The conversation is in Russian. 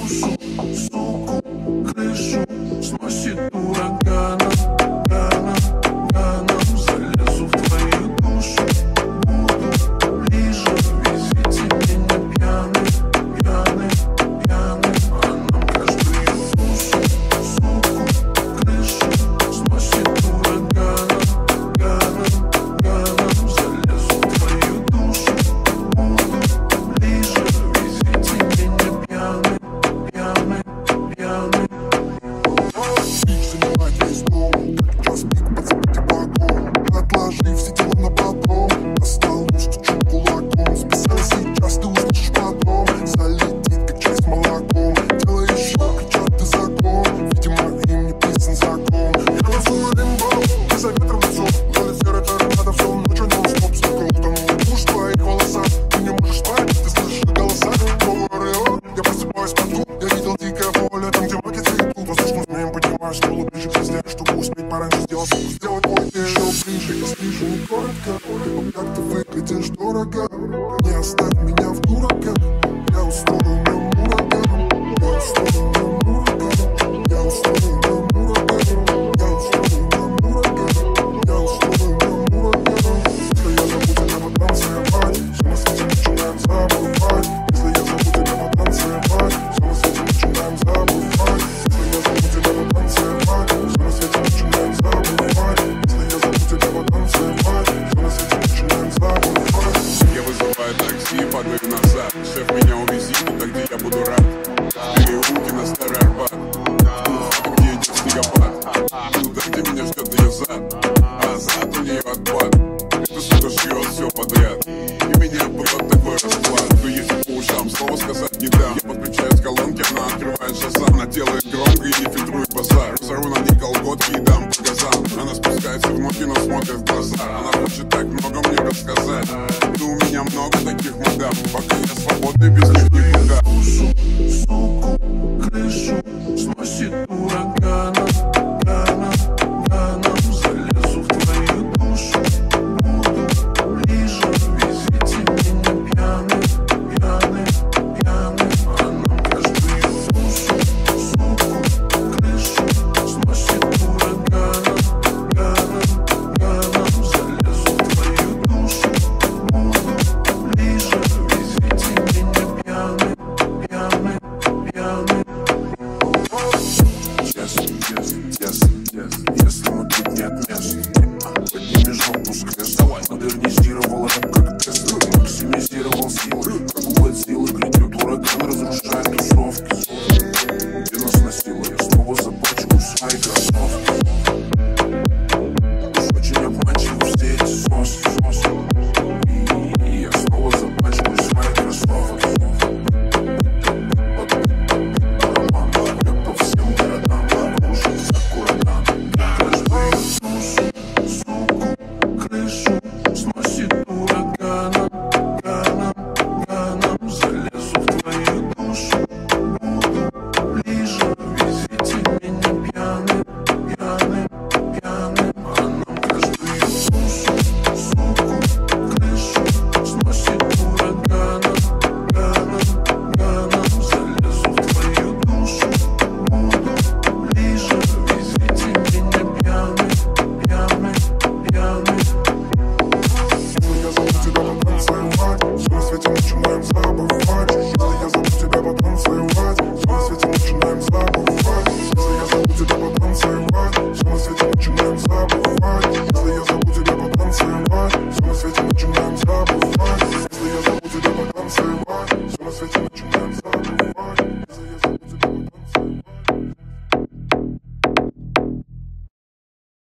душу, суку, крышу сносит ураганом, залезу в твою душу, буду ближе, везите меня пьяным, а нам каждую душу, суку, крышу сносит ураганом, залезу в твою душу, буду ближе, везите меня пьяным. Бич занимает весь дом, как час пик, подзабытый вагон. Отложи все дела на потом, достал нож, стучу кулаком. Списал сейчас, ты услышишь потом. Залетит, как чай с молоком. Делаешь шаг, кричат, ты закон. Видимо, им не писан закон. Я танцую римбом, ты за ветром лицо. Ролит серый торнадо, всю ночь нон-стоп. Сука, утонул в душ в твоих волосах. Ты не можешь спать, ты слышишь голоса. Новый ореол, я просыпаюсь под клуб. Я видел дикое поле, там где маки цветут. Воздушным змеем поднимаешь голову ближе к звезде, чтобы успеть пораньше сделать фокус. Сделать твой ты еще ближе, я слышу не коротко. О, как ты выглядишь дорого. Не оставь меня в дураках. Я устрою нам ураган. Я устрою нам ураган. Я устрою нам ураган. Я устрою нам ураган. Я устрою нам ураган. Если я забуду тебя потанцевать, все на свете начинаем забывать. Если я забуду тебя потанцевать, все на свете начинаем забывать. Если я забуду тебя потанцевать, все на свете начинаем забывать. Если я забуду тебя потанцевать, все на свете начинаем забывать. Я вызываю такси, падаю назад. Шеф, меня увези туда, где я буду рад. Переулки на Старый Арбат, где идет снегопад. Туда, где меня ждет ее зад, а зад у нее отпад. Эта сука жрет все подряд, и меня прет такой расклад. Что если по ушам слово сказать не дам. Я подключаюсь к колонке, она открывает шазам. Она делает громко и не фильтрует базар. Разорву на ней колготки и дам по газам. Она спускается в ноги, но смотрит в глаза. Она хочет так много мне рассказать, но у меня много таких мадам. Пока я свободный без них.